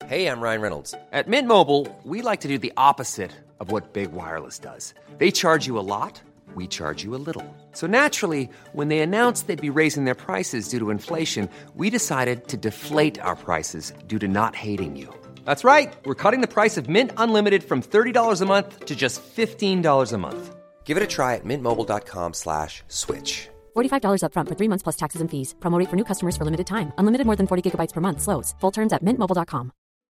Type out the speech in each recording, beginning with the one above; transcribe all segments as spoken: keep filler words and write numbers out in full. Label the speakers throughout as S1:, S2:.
S1: Hey, I'm Ryan Reynolds. At Mint Mobile, we like to do the opposite of what Big Wireless does. They charge you a lot, we charge you a little. So naturally, when they announced they'd be raising their prices due to inflation, we decided to deflate our prices due to not hating you. That's right. We're cutting the price of Mint Unlimited from thirty dollars a month to just fifteen dollars a month. Give it a try at mintmobile.com slash switch.
S2: forty-five dollars up front for three months plus taxes and fees. Promo rate for new customers for limited time. Unlimited more than forty gigabytes per month. Slows full terms at mint mobile dot com.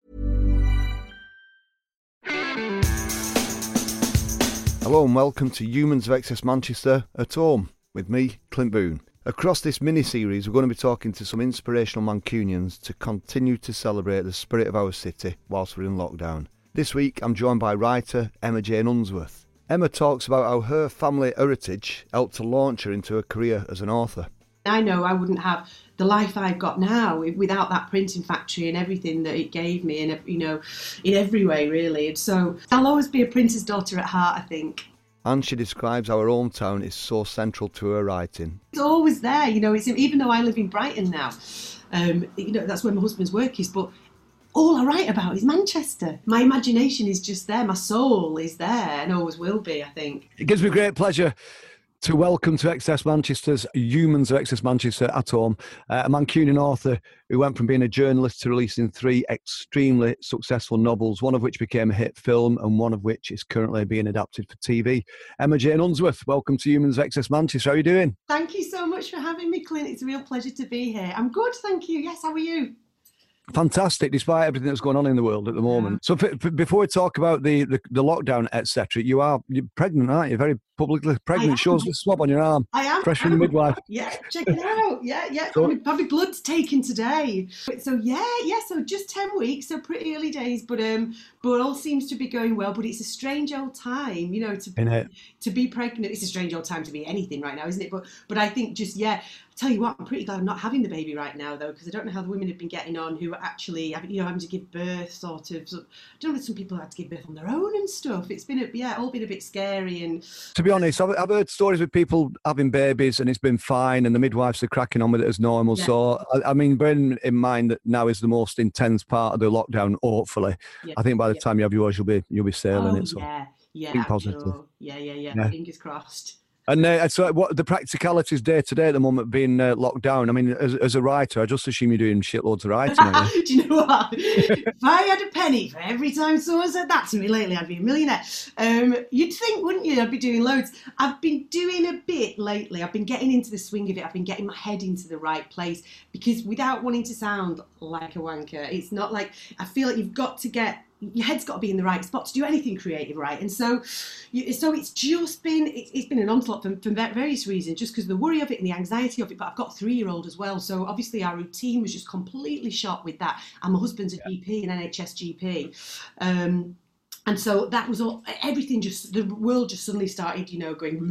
S3: Hello and welcome to Humans of Excess Manchester at Home with me, Clint Boone. Across this mini-series, we're going to be talking to some inspirational Mancunians to continue to celebrate the spirit of our city whilst we're in lockdown. This week, I'm joined by writer Emma Jane Unsworth. Emma talks about how her family heritage helped to launch her into a career as an author.
S4: I know I wouldn't have the life I've got now without that printing factory and everything that it gave me, and you know, in every way really. And so I'll always be a printer's daughter at heart, I think.
S3: And she describes how her hometown is so central to her writing.
S4: It's always there, you know. It's even though I live in Brighton now, um, you know, that's where my husband's work is, but all I write about is Manchester. My imagination is just there. My soul is there and always will be, I think.
S3: It gives me great pleasure to welcome to Excess Manchester's Humans of Excess Manchester at Home, uh, a Mancunian author who went from being a journalist to releasing three extremely successful novels, one of which became a hit film and one of which is currently being adapted for T V. Emma Jane Unsworth, welcome to Humans of Excess Manchester. How are you doing?
S4: Thank you so much for having me, Clint. It's a real pleasure to be here. I'm good, thank you. Yes, how are you?
S3: Fantastic, despite everything that's going on in the world at the moment. Yeah. So, f- f- before we talk about the, the, the lockdown, et cetera, you are you're pregnant, aren't you? Very publicly pregnant. Shows the swab on your arm.
S4: I am.
S3: Fresh from the midwife.
S4: Yeah, check it out. Yeah, yeah. So, my, my blood's taken today. So yeah, yeah. So just ten weeks. So pretty early days, but um, but all seems to be going well. But it's a strange old time, you know, to be, to be pregnant. It's a strange old time to be anything right now, isn't it? But but I think just yeah. Tell you what, I'm pretty glad I'm not having the baby right now, though, because I don't know how the women have been getting on who are actually, you know, having to give birth, sort of. I don't know if some people had to give birth on their own and stuff. It's been, a, yeah, all been a bit scary. And
S3: to be honest, I've, I've heard stories with people having babies and it's been fine, and the midwives are cracking on with it as normal. Yeah. So, I, I mean, bearing in mind that now is the most intense part of the lockdown. Hopefully, yeah. I think by the yeah. time you have yours, you'll be you'll be sailing
S4: oh,
S3: it. So
S4: yeah, yeah,
S3: think positive.
S4: Sure. Yeah, yeah, yeah, yeah. Fingers crossed.
S3: And uh, so, what the practicalities day to day at the moment being uh, locked down? I mean, as, as a writer, I just assume you're doing shitloads of writing.
S4: Do you know what? If I had a penny for every time someone said that to me lately, I'd be a millionaire. Um, you'd think, wouldn't you? I'd be doing loads. I've been doing a bit lately. I've been getting into the swing of it. I've been getting my head into the right place, because without wanting to sound like a wanker, it's not like, I feel like you've got to get, your head's got to be in the right spot to do anything creative, right? And so, so it's just been, it's been an onslaught for, for various reasons, just because of the worry of it and the anxiety of it. But I've got a three-year-old as well, so obviously our routine was just completely shot with that. And my husband's a yeah. G P, an N H S G P. Um, And so that was all, everything just, the world just suddenly started, you know, going,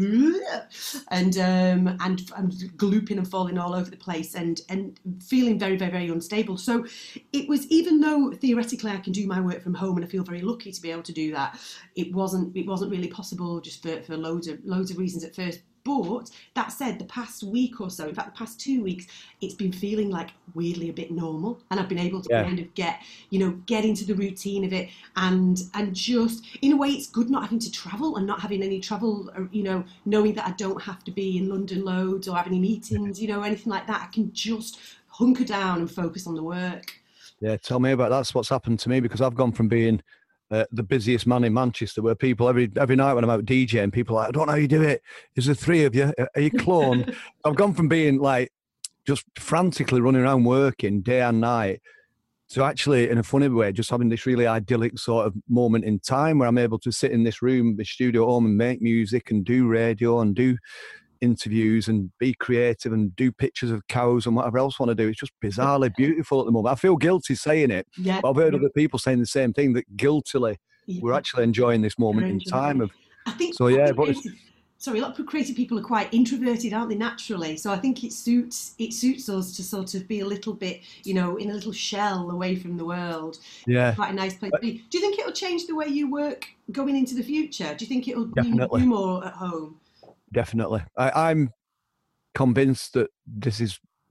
S4: and um, and, and glooping and falling all over the place, and, and feeling very, very, very unstable. So it was, even though theoretically I can do my work from home, and I feel very lucky to be able to do that, it wasn't, it wasn't really possible, just for, for loads of, loads of reasons at first. But that said, the past week or so, in fact, the past two weeks, it's been feeling like weirdly a bit normal, and I've been able to yeah. kind of get, you know, get into the routine of it, and and just in a way, it's good not having to travel and not having any travel, you know, knowing that I don't have to be in London loads or have any meetings, you know, anything like that. I can just hunker down and focus on the work.
S3: Yeah, tell me about that. That's what's happened to me, because I've gone from being Uh, the busiest man in Manchester, where people every every night when I'm out DJing, people are like, I don't know how you do it. Is there three of you? Are you cloned? I've gone from being like just frantically running around working day and night to actually, in a funny way, just having this really idyllic sort of moment in time where I'm able to sit in this room, the studio at home, and make music and do radio and do interviews and be creative and do pictures of cows and whatever else I want to do. It's just bizarrely beautiful at the moment. I feel guilty saying it,
S4: yeah.
S3: but I've heard other people saying the same thing, that guiltily yeah. we're actually enjoying this moment in time. Of,
S4: I think,
S3: so yeah,
S4: I think
S3: but
S4: creative, sorry, a lot of creative people are quite introverted, aren't they, naturally? So I think it suits it suits us to sort of be a little bit, you know, in a little shell away from the world.
S3: Yeah,
S4: it's quite a nice place to be. Do you think it'll change the way you work going into the future? Do you think it'll
S3: Definitely.
S4: do more at home?
S3: Definitely. I, I'm convinced that this is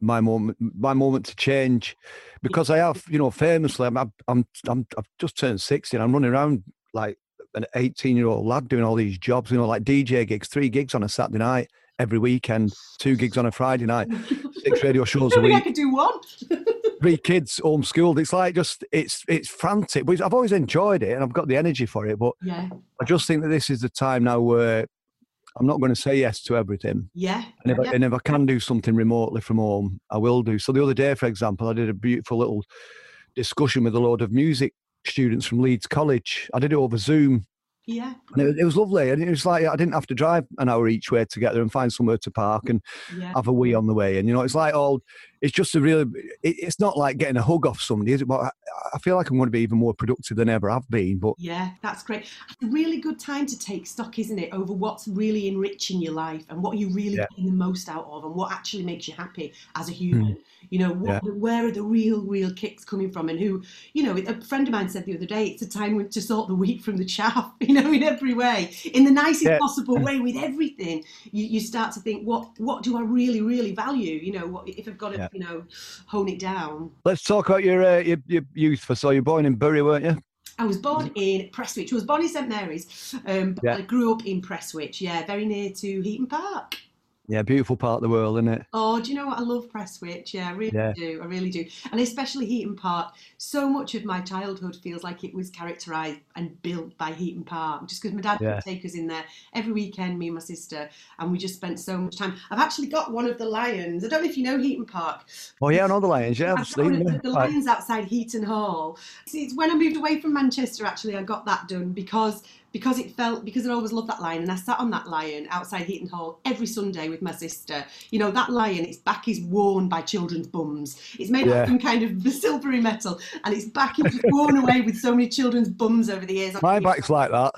S3: my moment, my moment to change, because I have, you know, famously, I'm, I'm, I'm, I'm I've just turned sixty, and I'm running around like an eighteen-year-old lad doing all these jobs, you know, like D J gigs, three gigs on a Saturday night every weekend, two gigs on a Friday night, six radio shows
S4: I
S3: a
S4: think I
S3: week.
S4: could do one.
S3: Three kids homeschooled. It's like just it's it's frantic. But I've always enjoyed it, and I've got the energy for it. But
S4: Yeah,
S3: I just think that this is the time now where I'm not going to say yes to everything.
S4: yeah.
S3: And if,
S4: yeah.
S3: I, and if I can do something remotely from home, I will do. So the other day, for example, I did a beautiful little discussion with a load of music students from Leeds College. I did it over Zoom.
S4: Yeah,
S3: And it, it was lovely. And it was like I didn't have to drive an hour each way together and find somewhere to park and
S4: yeah.
S3: have a wee on the way. And, you know, it's like all, it's just a really, it, it's not like getting a hug off somebody, is it? But I, I feel like I'm going to be even more productive than ever I've been. But
S4: Yeah, that's great. A really good time to take stock, isn't it, over what's really enriching your life and what you really
S3: Yeah.
S4: getting the most out of and what actually makes you happy as a human. You know, what,
S3: Yeah.
S4: where are the real, real kicks coming from? And who, you know, a friend of mine said the other day, it's a time when- to sort the wheat from the chaff, you know, in every way, in the nicest
S3: Yeah.
S4: possible way with everything. You, you start to think, what what do I really, really value? You know, what if I've got to,
S3: Yeah.
S4: you know, hone it down.
S3: let's talk about your uh, your, your youth. For so you're born in Bury, weren't you?
S4: I was born in Prestwich. I was born in St Mary's, um, but
S3: Yeah.
S4: I grew up in Prestwich, yeah, very near to Heaton Park.
S3: Yeah, beautiful part of the world, isn't it?
S4: Oh, do you know what? I love Prestwich. Yeah, I really
S3: Yeah.
S4: do. I really do. And especially Heaton Park. So much of my childhood feels like it was characterised and built by Heaton Park, just because my dad
S3: Yeah.
S4: would take us in there every weekend, me and my sister, and we just spent so much time. I've actually got one of the lions. I don't know if you know Heaton Park.
S3: Oh yeah, I know the Lions. Yeah, I've
S4: I've got one
S3: seen
S4: of the,
S3: them.
S4: the
S3: Like,
S4: lions outside Heaton Hall. See, it's when I moved away from Manchester, actually, I got that done because because it felt, because I always loved that lion, and I sat on that lion outside Heaton Hall every Sunday with my sister. You know, that lion, its back is worn by children's bums. It's made
S3: Yeah.
S4: of some kind of silvery metal, and its back is just worn away with so many children's bums over the years.
S3: my back's like that.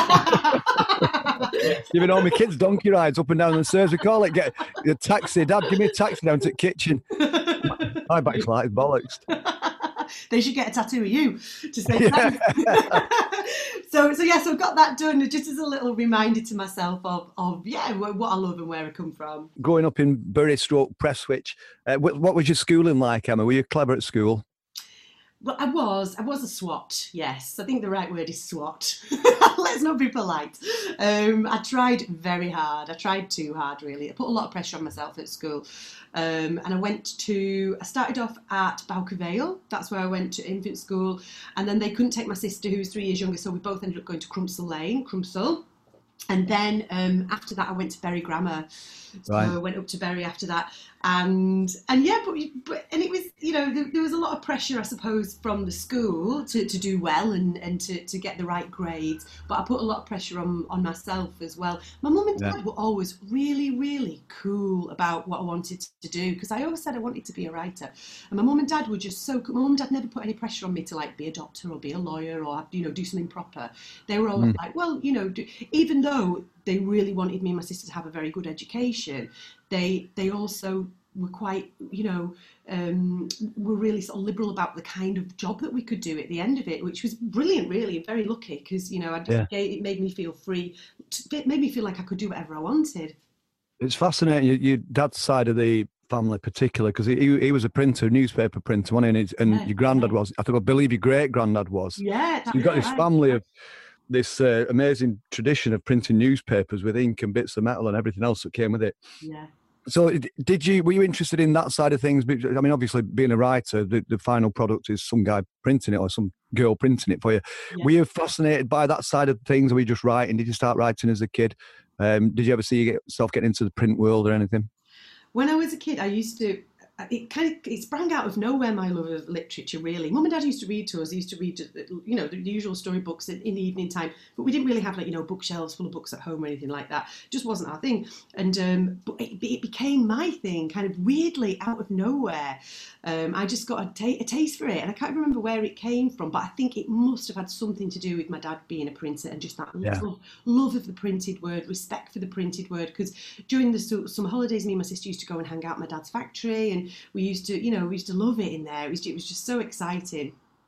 S3: Giving all my kids donkey rides up and down the stairs. We call it get a taxi. Dad, give me a taxi down to the kitchen. My back's like bollocks.
S4: They should get a tattoo of you to say thanks. so, so yeah, so I got that done just as a little reminder to myself of, of yeah, what I love and where I come from.
S3: Growing up in Bury Stroke Prestwich, uh, what, what was your schooling like, Emma? Were you clever at school?
S4: Well, I was, I was a SWAT, yes. I think the right word is SWAT. Let's not be polite. Um, I tried very hard. I tried too hard, really. I put a lot of pressure on myself at school. Um, and I went to, I started off at Bowker Vale. That's where I went to infant school. And then they couldn't take my sister, who was three years younger, so we both ended up going to Crumpsall Lane, Crumpsall. And then um, after that, I went to Bury Grammar. So
S3: Right.
S4: I went up to Bury after that. And and yeah, but, but and it was, you know, there, there was a lot of pressure, I suppose, from the school to, to do well and, and to, to get the right grades. But I put a lot of pressure on, on myself as well. My mum and dad
S3: Yeah.
S4: were always really, really cool about what I wanted to do, because I always said I wanted to be a writer. And my mum and dad were just so cool. My mum and dad never put any pressure on me to like be a doctor or be a lawyer or, you know, do something proper. They were always like, well, you know, do, even though they really wanted me and my sister to have a very good education, they they also were quite, you know, um, were really sort of liberal about the kind of job that we could do at the end of it, which was brilliant, really, and very lucky, because, you know, I just,
S3: Yeah.
S4: it made me feel free. It made me feel like I could do whatever I wanted.
S3: It's fascinating. Your, your dad's side of the family, particular, because he, he was a printer, newspaper printer, wasn't he? And, and
S4: Yeah,
S3: your granddad
S4: yeah.
S3: was. I think I believe your great granddad was.
S4: Yeah.
S3: So you've got this
S4: right.
S3: family of this uh, amazing tradition of printing newspapers with ink and bits of metal and everything else that came with it.
S4: Yeah.
S3: So d- did you, were you interested in that side of things? I mean, obviously being a writer, the, the final product is some guy printing it or some girl printing it for you.
S4: Yeah.
S3: Were you fascinated by that side of things? Or were you just writing? Did you start writing as a kid? Um, did you ever see yourself getting into the print world or anything?
S4: When I was a kid, I used to, it kind of, it sprang out of nowhere, my love of literature, really. Mum and Dad used to read to us. They used to read, you know, the usual storybooks in, in the evening time, but we didn't really have, like, you know, bookshelves full of books at home or anything like that. It just wasn't our thing. And um, but it, it became my thing, kind of weirdly out of nowhere. Um, I just got a, ta- a taste for it, and I can't remember where it came from, but I think it must have had something to do with my dad being a printer and just that
S3: Yeah.
S4: love, love of the printed word, respect for the printed word. Because during the su- summer holidays, me and my sister used to go and hang out at my dad's factory, and we used to, you know, we used to love it in there. It was, it was just so exciting.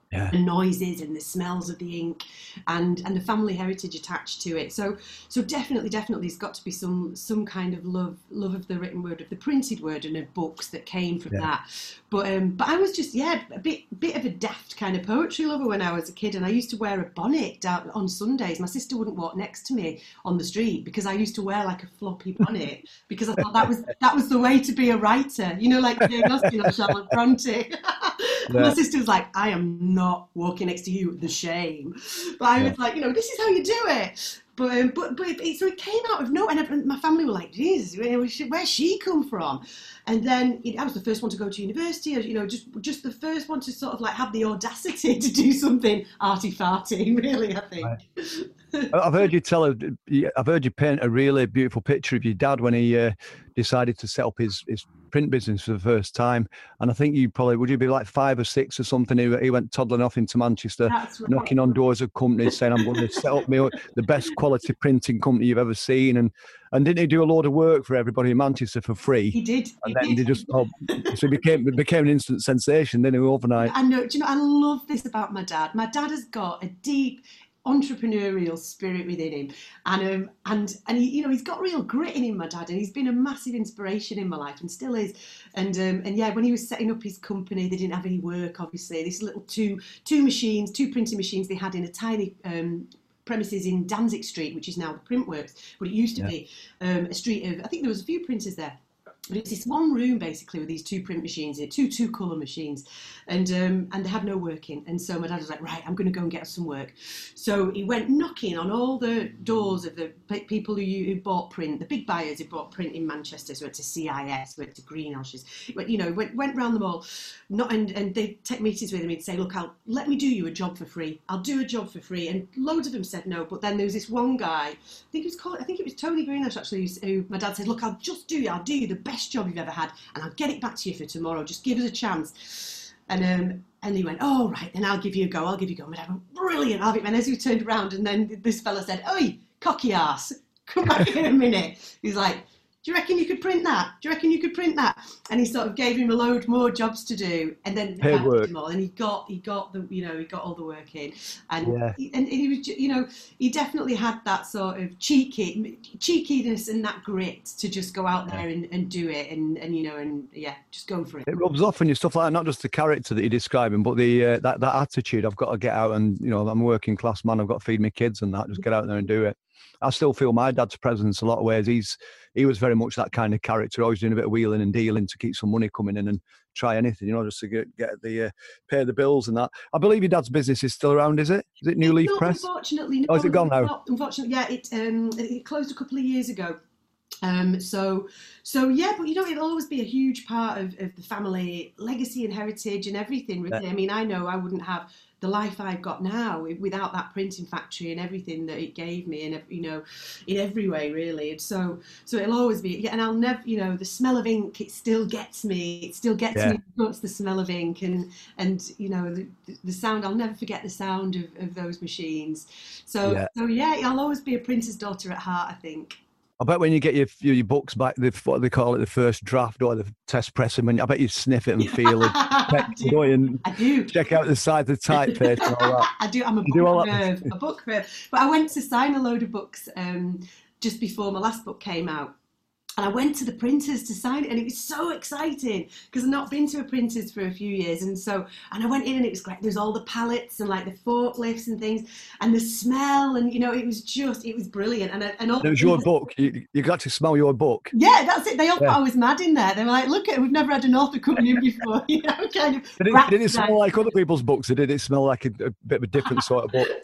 S3: Yeah.
S4: the noises and the smells of the ink, and and the family heritage attached to it. So so definitely, definitely, there's got to be some some kind of love love of the written word, of the printed word, and of books that came from
S3: Yeah.
S4: that. But um, but I was just yeah a bit bit of a daft kind of poetry lover when I was a kid, and I used to wear a bonnet down on Sundays. My sister wouldn't walk next to me on the street because I used to wear like a floppy bonnet because I thought that was that was the way to be a writer. You know, like Jane Austen or Charlotte Bronte.
S3: Yeah.
S4: My sister was like, I am not walking next to you, the shame. But I was
S3: Yeah.
S4: like, you know, this is how you do it. But um, but but it, so it came out of nowhere, and my family were like, Jesus, where's she come from? And then you know, I was the first one to go to university, you know, just just the first one to sort of like have the audacity to do something arty-farty, really, I think.
S3: Right. I've heard you tell a, I've heard you paint a really beautiful picture of your dad when he uh, decided to set up his, his print business for the first time. And I think you probably, would you be like five or six or something? He, he went toddling off into Manchester,
S4: That's right.
S3: knocking on doors of companies saying, I'm going to set up me the best quality printing company you've ever seen. And and didn't he do a load of work for everybody in Manchester for free?
S4: He did.
S3: And
S4: He
S3: then
S4: did.
S3: they just, oh, so he became, it became an instant sensation, didn't he, overnight?
S4: I know. Do you know? I love this about my dad. My dad has got a deep entrepreneurial spirit within him, and um, and and he, you know, he's got real grit in him, my dad, and he's been a massive inspiration in my life, and still is. And um, and yeah, when he was setting up his company, they didn't have any work, obviously. These little two two machines, two printing machines they had in a tiny um, premises in Danzig Street, which is now the Printworks, but it used to
S3: Yeah.
S4: be um, a street of, I think there was a few printers there. But it's this one room basically with these two print machines in it, two two colour machines, and um, and they had no working. And so my dad was like, right, I'm going to go and get us some work. So he went knocking on all the doors of the pe- people who, who bought print, the big buyers who bought print in Manchester. So went to C I S, went to Greenhouses, went, you know, went went round them all. Not and and they take meetings with him. He'd say, look, I'll let me do you a job for free. I'll do a job for free. And loads of them said no. But then there was this one guy, I think it was called, I think it was Tony Greenhouse actually, who, who my dad said, look, I'll just do you, I'll do you the best job you've ever had, and I'll get it back to you for tomorrow. Just give us a chance. And um, and he went, oh, right, then I'll give you a go. I'll give you a go. My dad went, brilliant. I'll have it. And as he turned around, and then this fella said, oi, cocky ass, come back in a minute. He's like, do you reckon you could print that? Do you reckon you could print that? And he sort of gave him a load more jobs to do, and then
S3: Paid work.
S4: him all, and he got he got the you know he got all the work in, and
S3: Yeah.
S4: he, and he was ju- you know he definitely had that sort of cheeky cheekiness and that grit to just go out there and, and do it, and and you know and yeah, just go for it.
S3: It rubs off on you, stuff like that. Not just the character that you're describing, but the uh, that that attitude. I've got to get out, and you know, I'm a working class man. I've got to feed my kids, and that. Just get out there and do it. I still feel my dad's presence a lot of ways. He's he was very much that kind of character, always doing a bit of wheeling and dealing to keep some money coming in and try anything, you know, just to get, get the uh, pay the bills and that. I believe your dad's business is still around, is it? Is it New Leaf
S4: Not
S3: Press?
S4: Unfortunately, no,
S3: Oh, is it gone now?
S4: not, unfortunately, yeah, it um it closed a couple of years ago. Um, so, so yeah, but you know, it'll always be a huge part of, of the family legacy and heritage and everything. Really.
S3: Yeah.
S4: I mean, I know I wouldn't have the life I've got now without that printing factory and everything that it gave me, and you know, in every way, really. And so, so it'll always be. Yeah, and I'll never, you know, the smell of ink, it still gets me. It still gets
S3: Yeah.
S4: me. It's the smell of ink, and and you know, the, the sound. I'll never forget the sound of, of those machines. So,
S3: Yeah.
S4: so yeah, I'll always be a printer's daughter at heart, I think.
S3: I bet when you get your your, your books back, the what they call it, the first draft or the test pressing, when I bet you sniff it and feel it,
S4: I
S3: check,
S4: do.
S3: and
S4: I do.
S3: check out the side of the typeface and all that.
S4: I do. I'm a
S3: You do all
S4: book
S3: that?
S4: nerd. A book nerd. But I went to sign a load of books um, just before my last book came out. And I went to the printers to sign it, and it was so exciting because I've not been to a printers for a few years. And so, and I went in, and it was great. There's all the pallets and like the forklifts and things, and the smell, and you know, it was just, it was brilliant. And I- and all
S3: It was your book. You, you got to smell your book.
S4: Yeah, that's it. They all
S3: Yeah.
S4: thought I was mad in there. They were like, "Look at, we've never had an author come in before." You know, kind of.
S3: Did it,
S4: rats
S3: did it smell
S4: there.
S3: like other people's books, or did it smell like a, a bit of a different sort of book?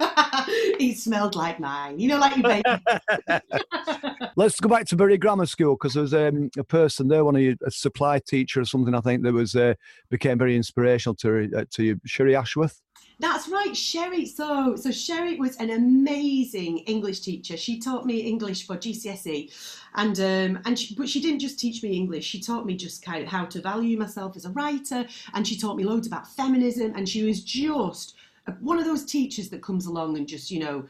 S4: He smelled like mine. You know, like your baby.
S3: Let's go back to Bury Grammar School, because there was um, a person there, one of you, a supply teacher or something, I think, that was uh, became very inspirational to uh, to you, Sherry Ashworth.
S4: That's right, Sherry. So, so Sherry was an amazing English teacher. She taught me English for G C S E, and um, and she, but she didn't just teach me English. She taught me just kind of how to value myself as a writer, and she taught me loads about feminism. And she was just one of those teachers that comes along and just, you know,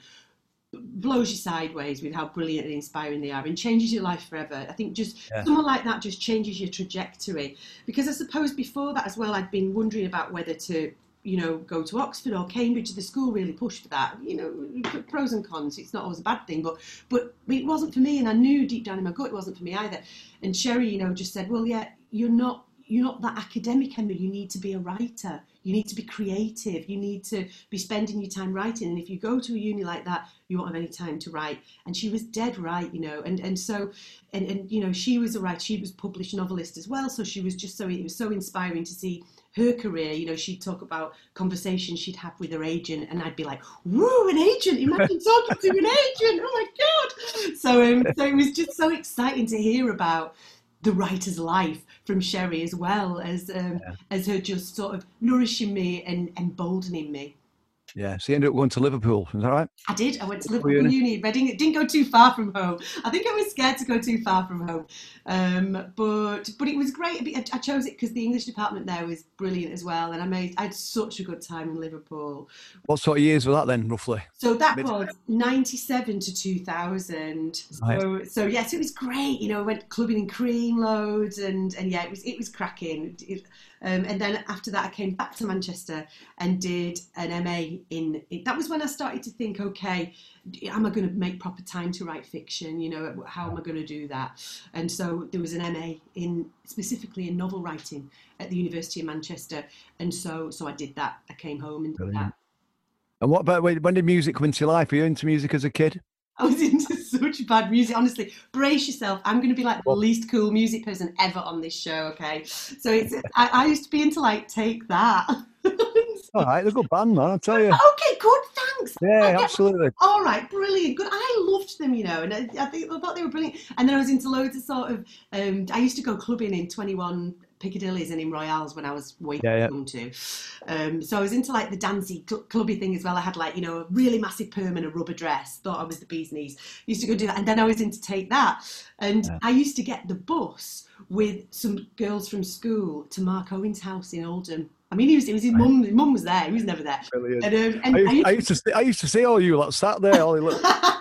S4: blows you sideways with how brilliant and inspiring they are and changes your life forever. I think just
S3: Yeah.
S4: someone like that just changes your trajectory. Because I suppose before that as well, I'd been wondering about whether to you know, go to Oxford or Cambridge. The school really pushed for that. You know, pros and cons. It's not always a bad thing, but but it wasn't for me, and I knew deep down in my gut it wasn't for me either. And Sherry, you know, just said, well, yeah, you're not you're not that academic, Emma. You need to be a writer. You need to be creative. You need to be spending your time writing. And if you go to a uni like that, you won't have any time to write. And she was dead right, you know. And and so, and, and you know, she was a writer. She was published novelist as well. So she was just so, it was so inspiring to see her career. You know, she'd talk about conversations she'd have with her agent. And I'd be like, whoa, an agent. Imagine talking to an agent. Oh, my God. So, um, so it was just so exciting to hear about the writer's life from Sherry, as well as um, yeah. as her just sort of nourishing me and emboldening me.
S3: Yeah, so you ended up going to Liverpool, is that right?
S4: I did. I went to Liverpool Uni, Uni Reading. It didn't go too far from home. I think I was scared to go too far from home. Um, but but it was great. I, I chose it because the English department there was brilliant as well. And I made I had such a good time in Liverpool.
S3: What sort of years were that then, roughly?
S4: So that Mid- was ninety-seven to two thousand. Right. So, so yes, yeah, so it was great. You know, I went clubbing in Cream loads and, and yeah, it was, it was cracking. It, Um, and then after that, I came back to Manchester and did an M A in, in. That was when I started to think, okay, am I going to make proper time to write fiction? You know, how am I going to do that? And so there was an M A in specifically in novel writing at the University of Manchester, and so so I did that. I came home and did that.
S3: And what about when did music come into your life? Were you into music as a kid?
S4: I was into such bad music. Honestly, brace yourself. I'm going to be like the least cool music person ever on this show, okay? So it's I, I used to be into like Take That.
S3: All right, they're a good band, man, I'll tell you.
S4: Okay, good, thanks.
S3: Yeah, absolutely.
S4: All right, brilliant, good. I loved them, you know, and I, I think I thought they were brilliant. And then I was into loads of sort of, um, I used to go clubbing in twenty-one Piccadilly's and in Royales when I was way too
S3: yeah,
S4: young yeah. to. Um, so I was into like the dancey cl- clubby thing as well. I had like, you know, a really massive perm and a rubber dress. Thought I was the bee's knees. Used to go do that. And then I was into Take That. And yeah. I used to get the bus with some girls from school to Mark Owen's house in Oldham. I mean, he was, it was his mum. His mum was there. He was never there.
S3: And, um, and I, used, I, used, I used to see, I used to see all you like sat there, all you little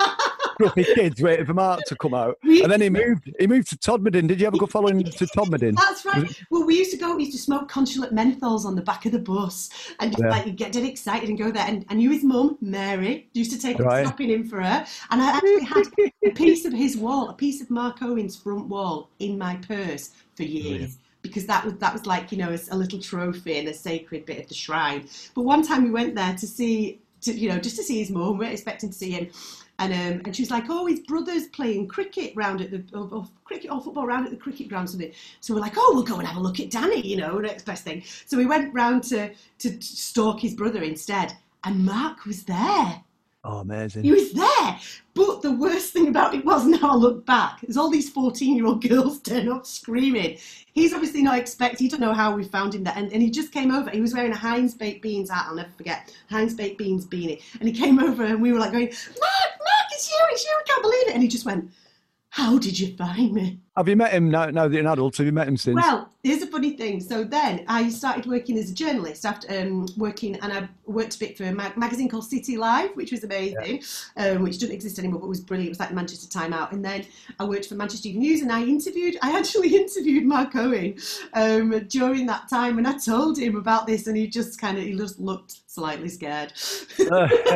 S3: grumpy kids waiting for Mark to come out. And then he moved. He moved to Todmorden. Did you ever go following to Todmorden?
S4: That's right. Well, we used to go. We used to smoke consulate menthols on the back of the bus, and just, yeah. like you get dead excited and go there. And I knew his mum, Mary, used to take right. him shopping in for her. And I actually had a piece of his wall, a piece of Mark Owen's front wall, in my purse for years. Brilliant. Because that was that was like, you know, a, a little trophy and a sacred bit of the shrine. But one time we went there to see, to, you know, just to see his mum. We weren't expecting to see him. And um, and she was like, oh, his brother's playing cricket round at the, or, or cricket or football round at the cricket ground. Something. So we're like, oh, we'll go and have a look at Danny, you know, next best thing. So we went round to, to stalk his brother instead. And Mark was there.
S3: Oh, amazing.
S4: He was there. But the worst thing about it was, now I look back, there's all these fourteen-year-old girls turn up screaming. He's obviously not expecting, he don't know how we found him there. And, and he just came over. He was wearing a Heinz Baked Beans hat, I'll never forget. Heinz Baked Beans beanie. And he came over and we were like going, Mark, Mark, it's you, it's you, I can't believe it. And he just went, how did you find me?
S3: Have you met him now, now that you're an adult? Have you met him since?
S4: Well, here's a funny thing. So then I started working as a journalist after um, working, and I worked a bit for a mag- magazine called City Live, which was amazing, yeah. um, which doesn't exist anymore, but was brilliant. It was like the Manchester Time Out. And then I worked for Manchester Evening News, and I interviewed, I actually interviewed Mark Owen um, during that time, and I told him about this, and he just kind of, he just looked slightly scared. And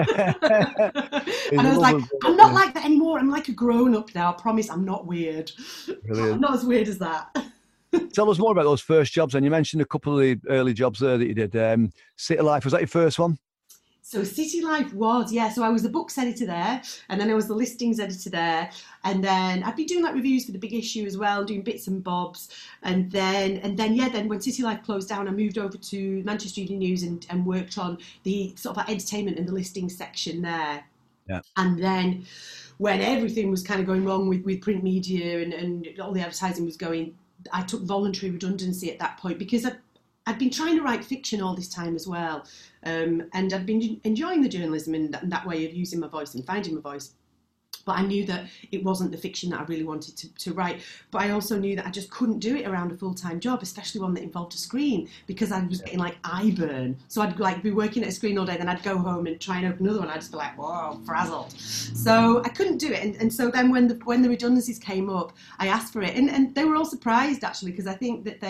S4: I was like, I'm not like that anymore. I'm like a grown-up now. I promise I'm not weird. Brilliant. I'm not as weird as that.
S3: Tell us more about those first jobs. And you mentioned a couple of the early jobs there that you did. Um, City Life, was that your first one?
S4: So City Life was, yeah. So I was the books editor there, and then I was the listings editor there, and then I'd be doing like reviews for the Big Issue as well, doing bits and bobs, and then and then yeah, then when City Life closed down, I moved over to Manchester Evening News and, and worked on the sort of like entertainment and the listings section there.
S3: Yeah.
S4: And then when everything was kind of going wrong with, with print media and, and all the advertising was going, I took voluntary redundancy at that point because I'd, I'd been trying to write fiction all this time as well. Um, and I'd been enjoying the journalism in that, in that way of using my voice and finding my voice. But I knew that it wasn't the fiction that I really wanted to, to write. But I also knew that I just couldn't do it around a full-time job, especially one that involved a screen, because I was getting like eye burn. So I'd like be working at a screen all day, then I'd go home and try and open another one. I'd just be like, whoa, frazzled. So I couldn't do it. And, and so then when the when the redundancies came up, I asked for it. And, and they were all surprised, actually, because I think that they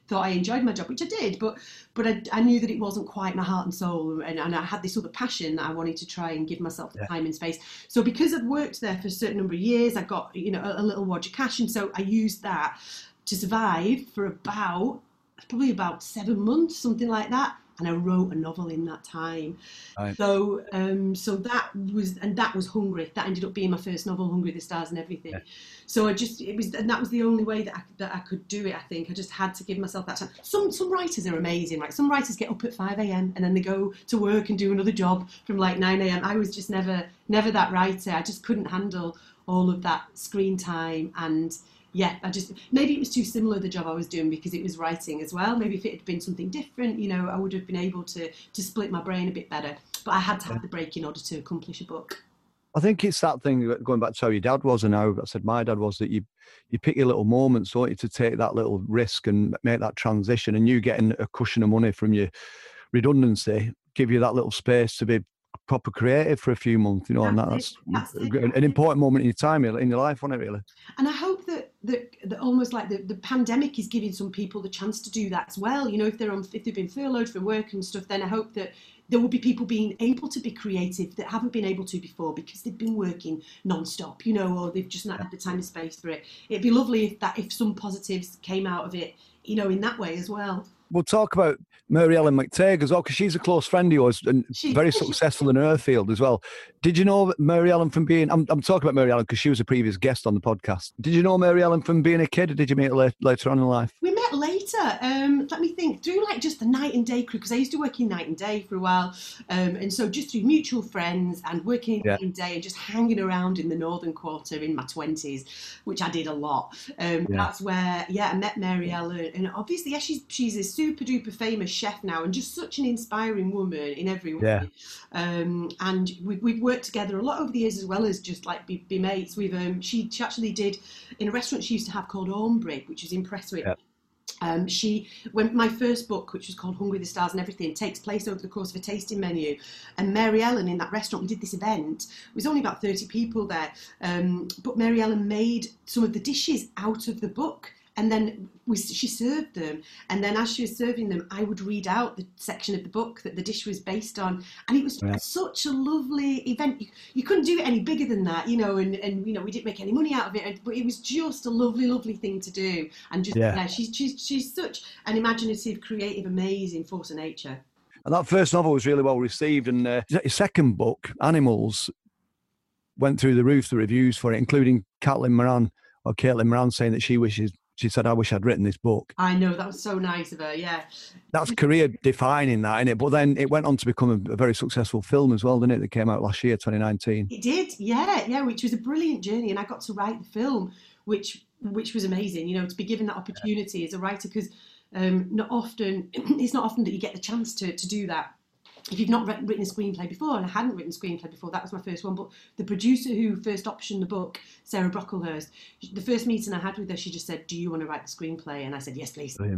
S4: thought I enjoyed my job, which I did, but but I, I knew that it wasn't quite my heart and soul, and, and I had this other passion that I wanted to try and give myself the yeah. time and space. So because I'd worked there for a certain number of years, I got, you know, a, a little wad of cash, and so I used that to survive for about, probably about seven months, something like that. And I wrote a novel in that time. Right. So um, so that was, and that was Hungry. That ended up being my first novel, Hungry, the Stars and Everything. Yeah. So I just, it was, and that was the only way that I, that I could do it, I think. I just had to give myself that time. Some some writers are amazing, right? Some writers get up at five a.m. and then they go to work and do another job from like nine a.m. I was just never, never that writer. I just couldn't handle all of that screen time, and yeah, I just, maybe it was too similar, the job I was doing, because it was writing as well. Maybe if it had been something different, you know, I would have been able to to split my brain a bit better. But I had to have the break in order to accomplish a book.
S3: I think it's that thing, going back to how your dad was and how I said my dad was, that you you pick your little moments, don't you, to take that little risk and make that transition. And you getting a cushion of money from your redundancy give you that little space to be proper creative for a few months, you know, that's and that's, that's an important moment in your time, in your life, wasn't it, really?
S4: And I hope that, that, that almost like the, the pandemic is giving some people the chance to do that as well. You know, if they're on, if they've been furloughed from work and stuff, then I hope that there will be people being able to be creative that haven't been able to before because they've been working non-stop, you know, or they've just not had the time and space for it. It'd be lovely if that, if some positives came out of it, you know, in that way as well.
S3: We'll talk about Mary Ellen McTague as well, because she's a close friend of yours and she, very successful in her field as well. Did you know Mary Ellen from being, I'm, I'm talking about Mary Ellen because she was a previous guest on the podcast. Did you know Mary Ellen from being a kid, or did you meet her later, later on in life?
S4: We met later, um, let me think, through like just the night and day crew, because I used to work in Night and Day for a while. Um, and so just through mutual friends and working in yeah. Night and Day and just hanging around in the Northern Quarter in my twenties, which I did a lot. Um, yeah. That's where, yeah, I met Mary Ellen. And obviously, yeah, she's, she's a super duper famous chef now and just such an inspiring woman in every way. Yeah. Um, and we, we've worked together a lot over the years, as well as just like be, be mates. We've um, she, she actually did in a restaurant she used to have called Ormbury, which was in Prestwick. Yeah. Um, she, when my first book, which was called Hungry, the Stars and Everything, takes place over the course of a tasting menu, and Mary Ellen in that restaurant, we did this event. It was only about thirty people there, um, but Mary Ellen made some of the dishes out of the book. And then we, she served them. And then as she was serving them, I would read out the section of the book that the dish was based on. And it was yeah. such a lovely event. You, you couldn't do it any bigger than that, you know, and, and, you know, we didn't make any money out of it. But it was just a lovely, lovely thing to do. And just, yeah, yeah she's, she's, she's such an imaginative, creative, amazing force of nature.
S3: And that first novel was really well received. And uh, your second book, Animals, went through the roof, the reviews for it, including Caitlin Moran, or Caitlin Moran, saying that she wishes... She said, I wish I'd written this book.
S4: I know, that was so nice of her, yeah.
S3: That's career defining, that, innit? But then it went on to become a, a very successful film as well, didn't it? That came out last year, twenty nineteen.
S4: It did, yeah, yeah, which was a brilliant journey. And I got to write the film, which which was amazing, you know, to be given that opportunity yeah. as a writer, because um, not often, it's not often that you get the chance to, to do that. If you've not written a screenplay before, and I hadn't written a screenplay before, that was my first one, but the producer who first optioned the book, Sarah Brocklehurst, the first meeting I had with her, she just said, do you want to write the screenplay? And I said, yes, please. no,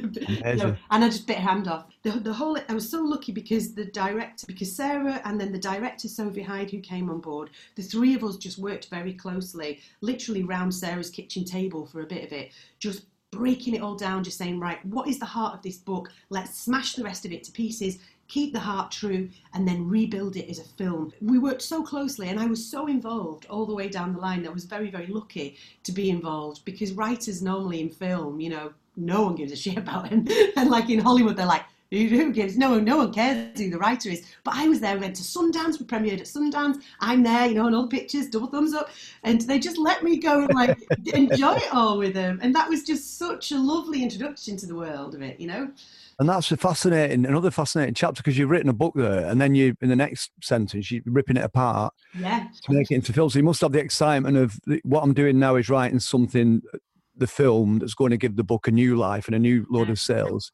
S4: and I just bit her hand off. The, the whole, I was so lucky because the director, because Sarah and then the director, Sophie Hyde, who came on board, the three of us just worked very closely, literally round Sarah's kitchen table for a bit of it, just breaking it all down, just saying, right, what is the heart of this book? Let's smash the rest of it to pieces, keep the heart true, and then rebuild it as a film. We worked so closely, and I was so involved all the way down the line. I was very, very lucky to be involved, because writers normally in film, you know, no one gives a shit about him. And like in Hollywood, they're like, who gives? No one, no one cares who the writer is. But I was there, we went to Sundance, we premiered at Sundance. I'm there, you know, and all the pictures, double thumbs up. And they just let me go and like enjoy it all with them. And that was just such a lovely introduction to the world of it, you know?
S3: And that's a fascinating, another fascinating chapter, because you've written a book there, and then you, in the next sentence, you're ripping it apart
S4: yeah.
S3: to make it into film. So you must have the excitement of what I'm doing now is writing something, the film, that's going to give the book a new life and a new load yeah. of sales.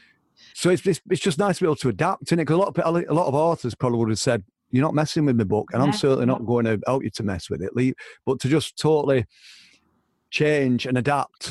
S3: So it's, it's it's just nice to be able to adapt, isn't it? Because a lot of a lot of authors probably would have said, "You're not messing with my book," and yeah. I'm certainly not going to help you to mess with it. But to just totally change and adapt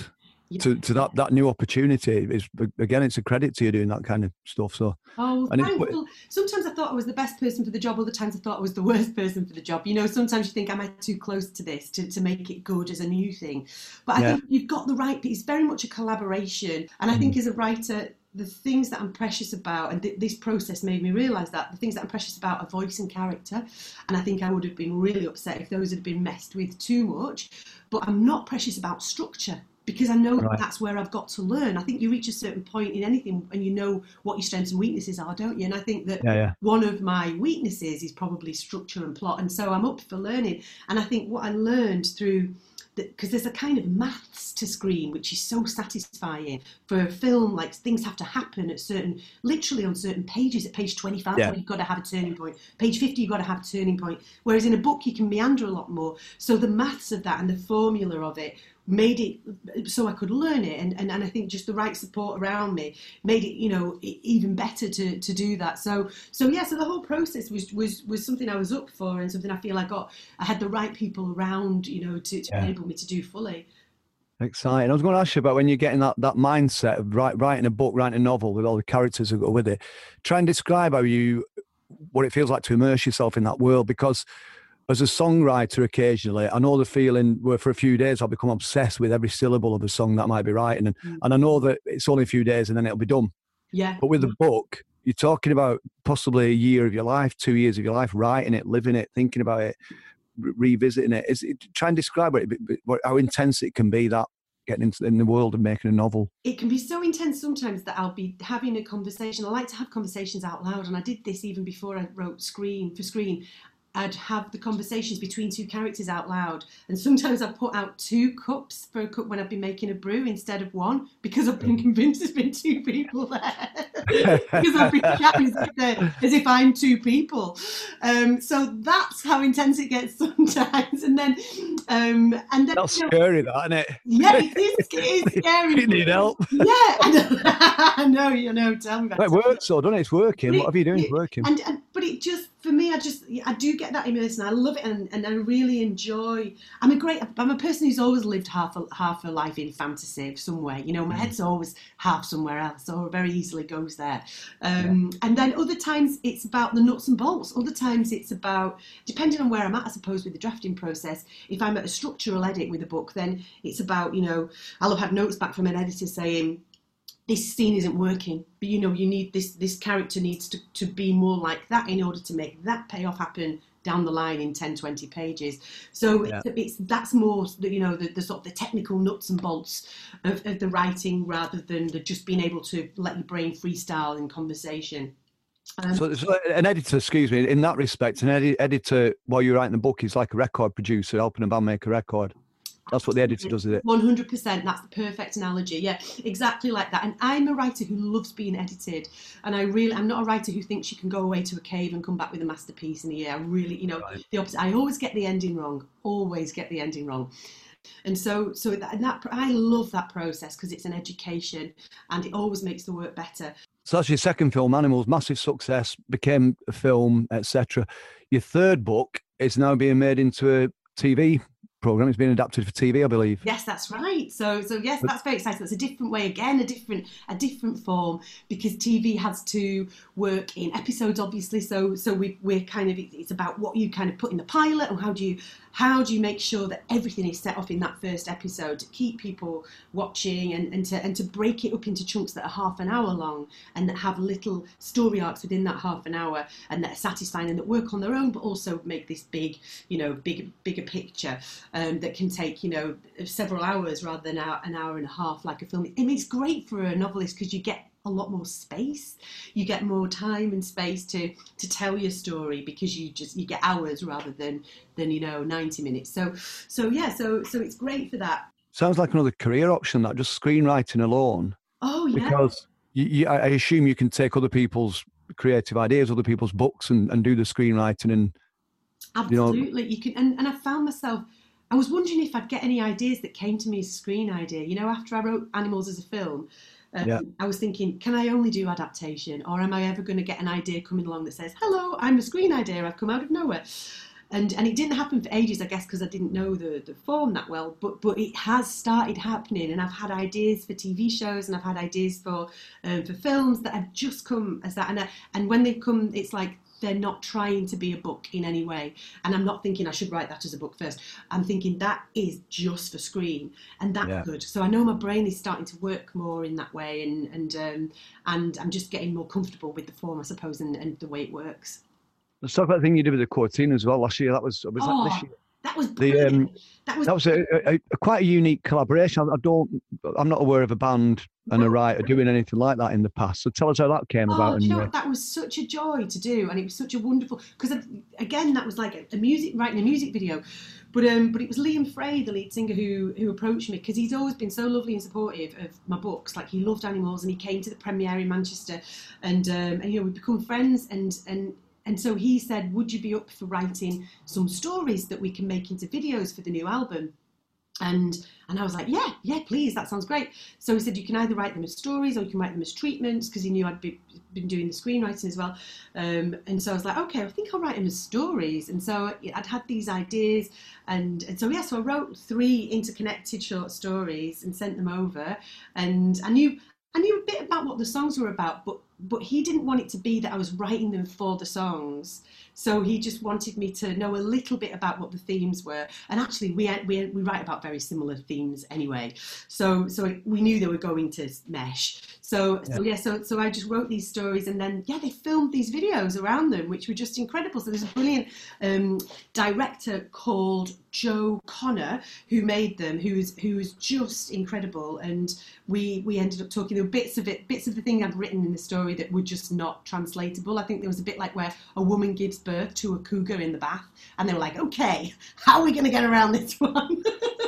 S4: Yeah.
S3: to, to that, that new opportunity. Is again, it's a credit to you doing that kind of stuff. So,
S4: oh,
S3: and it's,
S4: thankful. Sometimes I thought I was the best person for the job. Other times I thought I was the worst person for the job. You know, sometimes you think, am I too close to this to, to make it good as a new thing? But I
S3: Yeah.
S4: think you've got the right. It's very much a collaboration. And I think as a writer, the things that I'm precious about, and th- this process made me realise that the things that I'm precious about are voice and character. And I think I would have been really upset if those had been messed with too much. But I'm not precious about structure, because I know
S3: Right.
S4: that's where I've got to learn. I think you reach a certain point in anything and you know what your strengths and weaknesses are, don't you? And I think that
S3: Yeah, yeah.
S4: one of my weaknesses is probably structure and plot. And so I'm up for learning. And I think what I learned through, because there's a kind of maths to screen, which is so satisfying. For a film, like, things have to happen at certain, literally on certain pages. At page twenty-five,
S3: Yeah.
S4: you've got to have a turning point. Page fifty, you've got to have a turning point. Whereas in a book, you can meander a lot more. So the maths of that and the formula of it made it so I could learn it, and, and, and I think just the right support around me made it, you know, even better to, to do that. So so yeah, so the whole process was was was something I was up for, and something I feel I got, I had the right people around, you know, to, to
S3: Yeah.
S4: enable me to do fully.
S3: Exciting. I was going to ask you about when you're getting that, that mindset of write, writing a book, writing a novel with all the characters that go with it. Try and describe how you, what it feels like to immerse yourself in that world, because as a songwriter, occasionally, I know the feeling where for a few days I'll become obsessed with every syllable of a song that I might be writing. And,
S4: Mm.
S3: and I know that it's only a few days and then it'll be done.
S4: Yeah.
S3: But with a book, you're talking about possibly a year of your life, two years of your life, writing it, living it, thinking about it, re- revisiting it. Is it try and describe what it, what, how intense it can be, that getting into in the world of making a novel.
S4: It can be so intense sometimes that I'll be having a conversation. I like to have conversations out loud, and I did this even before I wrote Screen for Screen. I'd have the conversations between two characters out loud, and sometimes I put out two cups for a cup when I've been making a brew instead of one, because I've been convinced there's been two people there. Because I've been chatting as if, they're- as if I'm two people. Um, so that's how intense it gets sometimes. And then, um, and then
S3: That's
S4: you know,
S3: scary, that, isn't it?
S4: yeah, it is, it is scary.
S3: You need help.
S4: Yeah, I know. I know, you know. Tell me about
S3: It works, though, doesn't it? It's working.
S4: But it-
S3: Whatever you're doing is
S4: it-
S3: working.
S4: And, and but it just, for me, I just I do get that immersion. I love it, and, and I really enjoy. I'm a great. I'm a person who's always lived half a half a life in fantasy somewhere. You know, my head's always half somewhere else, so it very easily goes there. Um, And then other times it's about the nuts and bolts. Other times it's about, depending on where I'm at, I suppose, with the drafting process. If I'm at a structural edit with a book, then it's about, you know, I'll have had notes back from an editor saying, this scene isn't working, but you know, you need this, this character needs to, to be more like that in order to make that payoff happen down the line in ten, twenty pages. So
S3: Yeah.
S4: it's, it's that's more, you know, the, the sort of the technical nuts and bolts of, of the writing, rather than the just being able to let your brain freestyle in conversation. Um,
S3: So, so an editor, excuse me, in that respect, an edi- editor, while you're writing the book, is like a record producer helping a band make a record. That's what the editor does with it.
S4: one hundred percent, that's the perfect analogy. Yeah, exactly like that. And I'm a writer who loves being edited, and I really, I'm not a writer who thinks you can go away to a cave and come back with a masterpiece in a year. I really, you know,
S3: Right.
S4: the opposite. I always get the ending wrong, always get the ending wrong. And so, so that, and that I love that process because it's an education, and it always makes the work better.
S3: So that's your second film, Animals, massive success, became a film, et cetera. Your third book is now being made into a T V program. It's been adapted for T V, I believe.
S4: Yes, that's right. So, so yes, that's very exciting. That's a different way again, a different, a different form, because T V has to work in episodes, obviously. So, so we, we're kind of, it's about what you kind of put in the pilot, and how do you, how do you make sure that everything is set off in that first episode to keep people watching, and, and to and to break it up into chunks that are half an hour long, and that have little story arcs within that half an hour, and that are satisfying and that work on their own, but also make this big, you know, big, bigger picture. Um, that can take, you know, several hours rather than an hour and a half like a film. I mean, it's great for a novelist because you get a lot more space. You get more time and space to to tell your story, because you just you get hours rather than than you know ninety minutes. So so yeah, so so it's great for that.
S3: Sounds like another career option, that, just screenwriting alone.
S4: Oh yeah.
S3: Because you, you, I I assume you can take other people's creative ideas, other people's books, and, and do the screenwriting. And
S4: Absolutely, you, know, you can. And, and I found myself, I was wondering if I'd get any ideas that came to me as a screen idea. You know, after I wrote Animals as a film, um,
S3: Yeah.
S4: I was thinking, can I only do adaptation, or am I ever going to get an idea coming along that says, hello, I'm a screen idea, I've come out of nowhere? And and it didn't happen for ages, I guess, because I didn't know the, the form that well. But but it has started happening, and I've had ideas for T V shows, and I've had ideas for um, for films that have just come as that. And I, and when they come, it's like they're not trying to be a book in any way. And I'm not thinking I should write that as a book first. I'm thinking that is just for screen, and that's yeah. good. So I know my brain is starting to work more in that way, and and um, and I'm just getting more comfortable with the form, I suppose, and, and the way it works.
S3: Let's talk about the thing you did with the Cortina as well last year. That was, was
S4: oh,
S3: that this year?
S4: That was brilliant. The, um,
S3: that was that was a, a, a quite a unique collaboration. I, I don't, I'm not aware of a band and a writer doing anything like that in the past. So tell us how that came
S4: oh,
S3: about.
S4: Do you
S3: and,
S4: know, uh, that was such a joy to do, and it was such a wonderful, because again that was like a, a music writing a music video, but um, but it was Liam Frey, the lead singer, who who approached me, because he's always been so lovely and supportive of my books. Like, he loved animals, and he came to the premiere in Manchester, and um, and you know, we've become friends, and and. And so he said, would you be up for writing some stories that we can make into videos for the new album? And and I was like, yeah, yeah, please, that sounds great. So he said, you can either write them as stories or you can write them as treatments, because he knew I'd be, been doing the screenwriting as well. Um, and so I was like, okay, I think I'll write them as stories. And so I'd had these ideas. And, and so, yeah, so I wrote three interconnected short stories and sent them over. And I knew... I knew a bit about what the songs were about, but but he didn't want it to be that I was writing them for the songs. So he just wanted me to know a little bit about what the themes were. And actually, we we we write about very similar themes anyway. So so we knew they were going to mesh. So yeah. so yeah, so so I just wrote these stories, and then yeah, they filmed these videos around them, which were just incredible. So there's a brilliant um, director called Joe Connor who made them, who's who's just incredible. And we we ended up talking. There were bits of it, bits of the thing I'd written in the story that were just not translatable. I think there was a bit like where a woman gives birth to a cougar in the bath, and they were like, okay, how are we going to get around this one?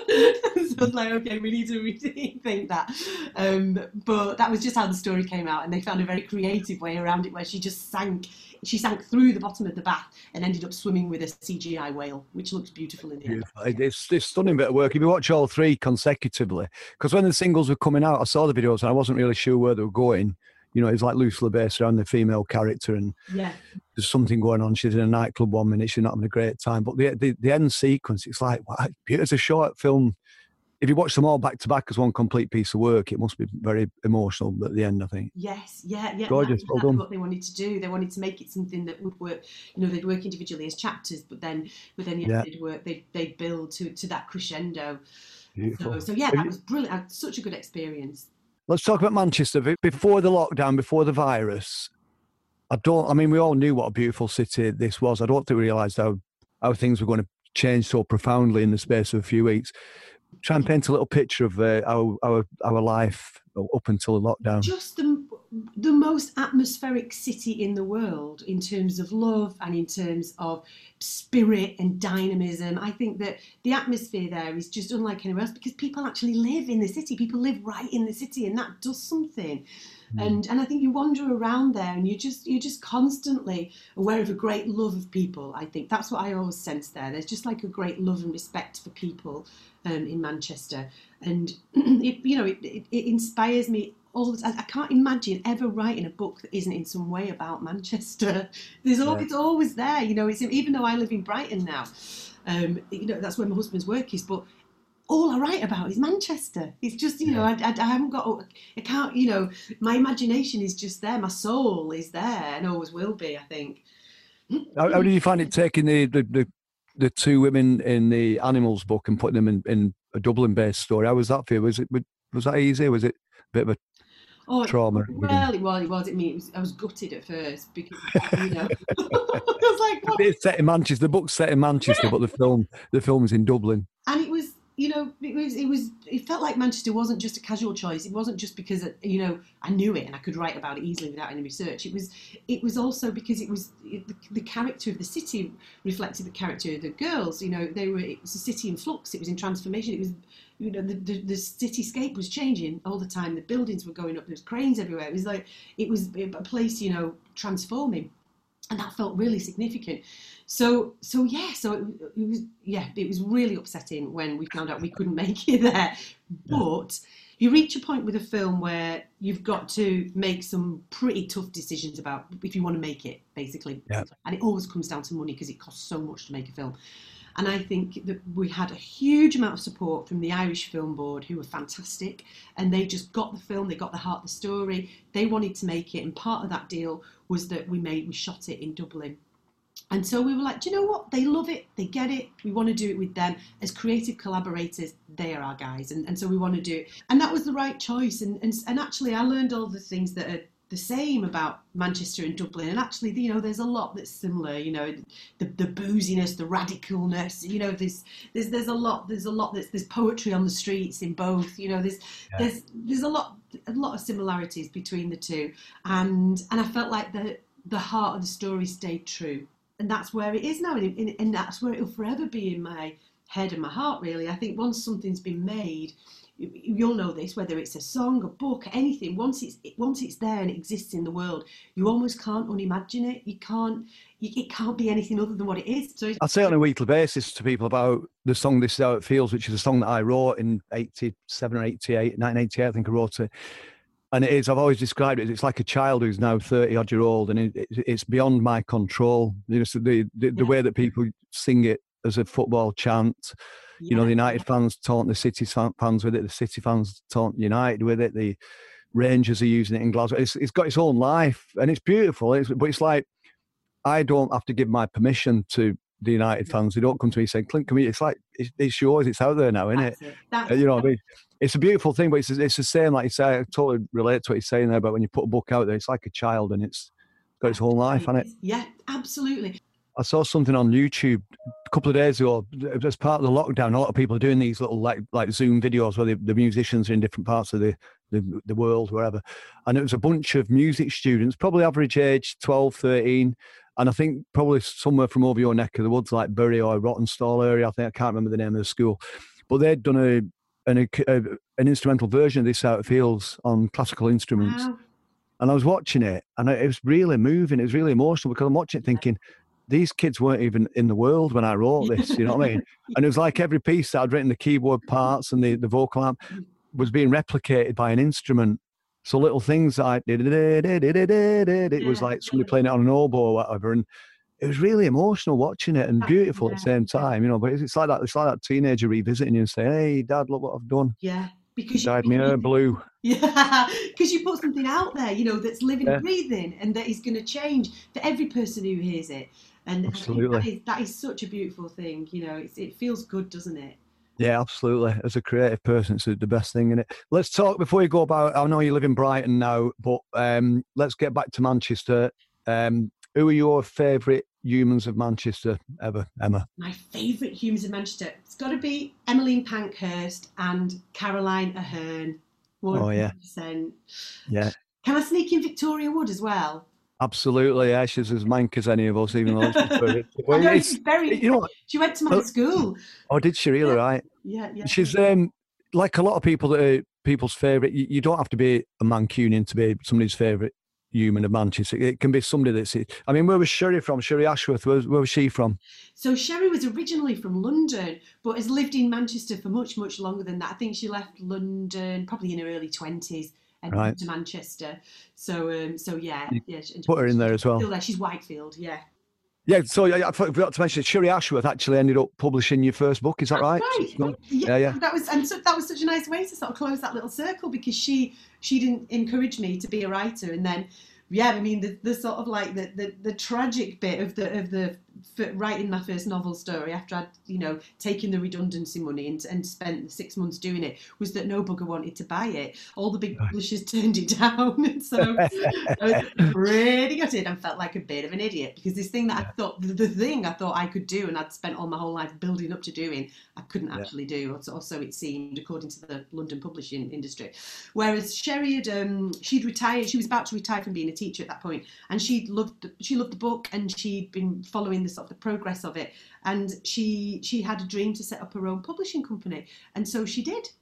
S4: So I was like, okay, we need to rethink that. Um, but that was just how the story came out, and they found a very creative way around it, where she just sank, she sank through the bottom of the bath and ended up swimming with a C G I whale, which looks beautiful in the end.
S3: It's, it's stunning bit of work. If you watch all three consecutively, because when the singles were coming out, I saw the videos and I wasn't really sure where they were going. You know, it's like loosely based around the female character, and
S4: yeah,
S3: there's something going on. She's in a nightclub one minute, she's not having a great time. But the the, the end sequence, it's like, wow, it's a short film. If you watch them all back to back as one complete piece of work, it must be very emotional at the end, I think.
S4: Yes, yeah, yeah.
S3: Gorgeous,
S4: that's
S3: well
S4: exactly
S3: done.
S4: What they wanted to do. They wanted to make it something that would work. You know, they'd work individually as chapters, but then, but then yeah,
S3: Yeah.
S4: they'd work. They they'd build to to that crescendo.
S3: Beautiful.
S4: So, so yeah,
S3: Have
S4: that
S3: you-
S4: was brilliant. I had such a good experience.
S3: Let's talk about Manchester. Before the lockdown, before the virus, I don't, I mean, we all knew what a beautiful city this was. I don't think we realised how, how things were going to change so profoundly in the space of a few weeks. Try and paint a little picture of uh, our, our, our life up until the lockdown.
S4: Just the the most atmospheric city in the world in terms of love and in terms of spirit and dynamism. I think that the atmosphere there is just unlike anywhere else, because people actually live in the city. People live right in the city, and that does something. Mm. And and I think you wander around there, and you just you're just constantly aware of a great love of people. I think that's what I always sense there. There's just like a great love and respect for people um, in Manchester, and it, you know it, it, it inspires me. All the, I can't imagine ever writing a book that isn't in some way about Manchester. There's all,
S3: Yeah.
S4: It's always there, you know. It's even though I live in Brighton now, um, you know, that's where my husband's work is. But all I write about is Manchester. It's just, you know, I, I, I haven't got, I can't, you know, my imagination is just there. My soul is there, and always will be, I think.
S3: How, how did you find it taking the, the, the, the two women in the Animals book and putting them in, in a Dublin-based story? How was that for you? Was it was that easy? Was it a bit of a
S4: Oh,
S3: trauma?
S4: Well, it was. It was. I mean, it was, I was gutted at first because, you know, I was like, what?
S3: It's set in Manchester. The book's set in Manchester, but the film the film's in Dublin.
S4: And it was, you know, it was, it was, it felt like Manchester wasn't just a casual choice. It wasn't just because, you know, I knew it and I could write about it easily without any research. It was, it was also because it was it, the, the character of the city reflected the character of the girls. You know, they were. It was a city in flux. It was in transformation. It was, you know, the, the, the cityscape was changing all the time. The buildings were going up. There was cranes everywhere. It was like it was a place, you know, transforming, and that felt really significant. So, so yeah, so it, it was, yeah, it was really upsetting when we found out we couldn't make it there. But you reach a point with a film where you've got to make some pretty tough decisions about if you want to make it, basically.
S3: Yeah.
S4: And it always comes down to money because it costs so much to make a film. And I think that we had a huge amount of support from the Irish Film Board, who were fantastic. And they just got the film, they got the heart of the story. They wanted to make it. And part of that deal was that we made, we shot it in Dublin. And so we were like, do you know what? They love it. They get it. We want to do it with them. As creative collaborators, they are our guys. And, and so we want to do it. And that was the right choice. And, and, and actually, I learned all the things that are the same about Manchester and Dublin. And actually, you know, there's a lot that's similar, you know, the, the booziness, the radicalness, you know, there's, there's, there's a lot, there's a lot that's, there's poetry on the streets in both, you know, there's, yeah. there's, there's a lot, a lot of similarities between the two. And, and I felt like the, the heart of the story stayed true. And that's where it is now, and, and that's where it'll forever be in my head and my heart, really. I think once something's been made, you'll know this, whether it's a song, a book, anything, once it's once it's there and it exists in the world, you almost can't unimagine it. You can't, you, it can't be anything other than what it is. So
S3: I say on a weekly basis to people about the song This Is How It Feels, which is a song that I wrote in eighty-seven or eighty-eight, nineteen eighty-eight, I think I wrote it. And it is, I've always described it, it's like a child who's now thirty odd year old, and it, it, it's beyond my control. You know, so the, the, yeah. the way that people sing it as a football chant, yeah. you know, the United fans taunt the City fans with it, the City fans taunt United with it, the Rangers are using it in Glasgow. It's, it's got its own life, and it's beautiful, it's, but it's like, I don't have to give my permission to the United fans. They don't come to me saying, Clint, can we? It's like, it's, it's yours, it's out there now, isn't That's it? it. You know what I mean? It's a beautiful thing, but it's, it's the same, like you say, I totally relate to what you're saying there about when you put a book out there, it's like a child and it's got its whole life, hasn't it?
S4: Yeah, absolutely.
S3: I saw something on YouTube a couple of days ago, as part of the lockdown, a lot of people are doing these little like like Zoom videos where the, the musicians are in different parts of the, the, the world, wherever. And it was a bunch of music students, probably average age twelve, thirteen, and I think probably somewhere from over your neck of the woods, like Bury or Rottenstall area, I think, I can't remember the name of the school. But they'd done a An, a, an instrumental version of This How It Feels on classical instruments.
S4: Wow.
S3: And I was watching it and it was really moving. It was really emotional because I'm watching it thinking, these kids weren't even in the world when I wrote this, you know what I mean? And it was like every piece that I'd written, the keyboard parts and the, the vocal amp was being replicated by an instrument. So little things like, it was like somebody playing it on an oboe or whatever. And it was really emotional watching it and beautiful yeah. at the same time, you know. But it's like that. It's like that teenager revisiting you and saying, "Hey, Dad, look what I've done."
S4: Yeah, because
S3: dyed me hair blue.
S4: Yeah, because you put something out there, you know, that's living
S3: yeah.
S4: and breathing, and that is going to change for every person who hears it. And
S3: absolutely,
S4: that is, that is such a beautiful thing. You know, it's, it feels good, doesn't it?
S3: Yeah, absolutely. As a creative person, it's the best thing in it. Let's talk before you go about. I know you live in Brighton now, but um, let's get back to Manchester. Um, who are your favourite humans of Manchester ever, Emma?
S4: My favourite humans of Manchester, it's got to be Emmeline Pankhurst and Caroline Aherne. one hundred percent.
S3: Oh, yeah. Yeah.
S4: Can I sneak in Victoria Wood as well?
S3: Absolutely, yeah. She's as mank as any of us, even though she's very...
S4: Well, I know, she's very...
S3: You know what?
S4: She went to my oh, school.
S3: Oh, did she really?
S4: Yeah.
S3: Right.
S4: Yeah, yeah.
S3: She's um, like a lot of people that are people's favourite. You, you don't have to be a Mancunian to be somebody's favourite human of Manchester. It can be somebody that's... I mean, where was Sherry from? Sherry Ashworth, where, where was she from?
S4: So Sherry was originally from London, but has lived in Manchester for much, much longer than that. I think she left London probably in her early twenties and
S3: right.
S4: moved to Manchester. So, um, so yeah. yeah
S3: put her in there as well.
S4: Still there. She's Whitefield, yeah.
S3: Yeah, so I forgot to mention, Sherry Ashworth actually ended up publishing your first book. Is that
S4: That's
S3: right?
S4: right.
S3: Yeah,
S4: yeah,
S3: yeah.
S4: That was and so that was such a nice way to sort of close that little circle, because she she didn't encourage me to be a writer, and then yeah, I mean the, the sort of like the, the the tragic bit of the of the for writing my first novel story after I'd you know taken the redundancy money and, and spent six months doing it was that no bugger wanted to buy it. All the big publishers turned it down, and so I was pretty gutted and felt like a bit of an idiot, because this thing that I thought the, the thing I thought I could do and I'd spent all my whole life building up to doing, I couldn't actually yeah. do, or so, or so it seemed, according to the London publishing industry. Whereas Sherry had um, she'd retired, she was about to retire from being a teacher at that point, and she'd loved she loved the book, and she'd been following the sort of the progress of it, and she she had a dream to set up her own publishing company, and so she did.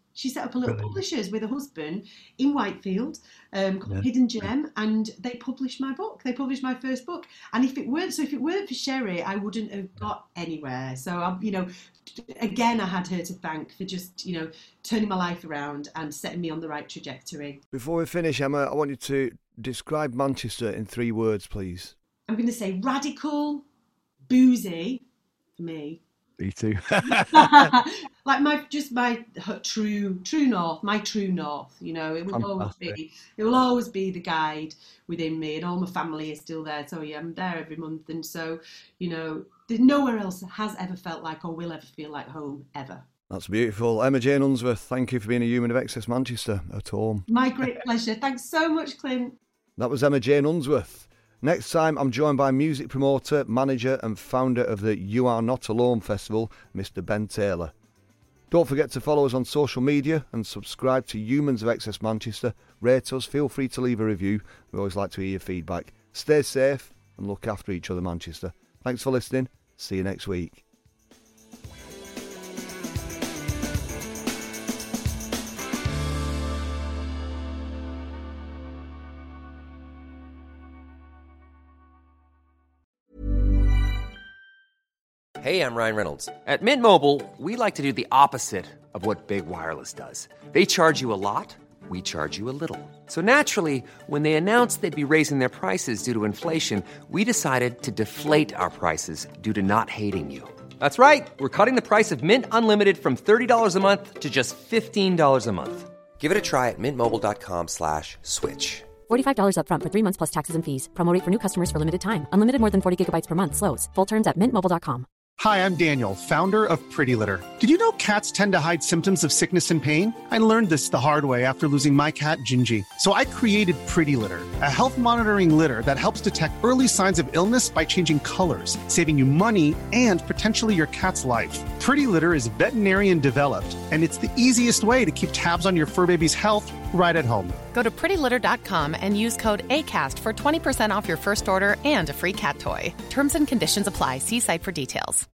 S4: She set up a little
S3: Brilliant.
S4: publishers with a husband in Whitefield um, called
S3: Yeah.
S4: Hidden Gem, and they published my book. They published my first book. And if it weren't so, if it weren't for Sherry, I wouldn't have got anywhere. So, I, you know, again, I had her to thank for just, you know, turning my life around and setting me on the right trajectory.
S3: Before we finish, Emma, I want you to describe Manchester in three words, please.
S4: I'm going to say radical, boozy, for me.
S3: Me too.
S4: Like my just my true true north, my true north. You know, it will
S3: Fantastic.
S4: always be it will always be the guide within me, and all my family is still there. So yeah, I'm there every month, and so you know, there's nowhere else has ever felt like or will ever feel like home ever.
S3: That's beautiful. Emma Jane Unsworth, thank you for being a human of Excess Manchester at home.
S4: My great pleasure. Thanks so much, Clint.
S3: That was Emma Jane Unsworth. Next time, I'm joined by music promoter, manager and founder of the You Are Not Alone Festival, Mister Ben Taylor. Don't forget to follow us on social media and subscribe to Humans of Excess Manchester. Rate us, feel free to leave a review. We always like to hear your feedback. Stay safe and look after each other, Manchester. Thanks for listening. See you next week.
S1: Hey, I'm Ryan Reynolds. At Mint Mobile, we like to do the opposite of what Big Wireless does. They charge you a lot, we charge you a little. So naturally, when they announced they'd be raising their prices due to inflation, we decided to deflate our prices due to not hating you. That's right. We're cutting the price of Mint Unlimited from thirty dollars a month to just fifteen dollars a month. Give it a try at mintmobile.com slash switch.
S2: forty-five dollars up front for three months plus taxes and fees. Promo rate for new customers for limited time. Unlimited more than forty gigabytes per month slows. Full terms at mint mobile dot com.
S5: Hi, I'm Daniel, founder of Pretty Litter. Did you know cats tend to hide symptoms of sickness and pain? I learned this the hard way after losing my cat, Gingy. So I created Pretty Litter, a health monitoring litter that helps detect early signs of illness by changing colors, saving you money and potentially your cat's life. Pretty Litter is veterinarian developed, and it's the easiest way to keep tabs on your fur baby's health right at home.
S6: Go to pretty litter dot com and use code ACAST for twenty percent off your first order and a free cat toy. Terms and conditions apply. See site for details.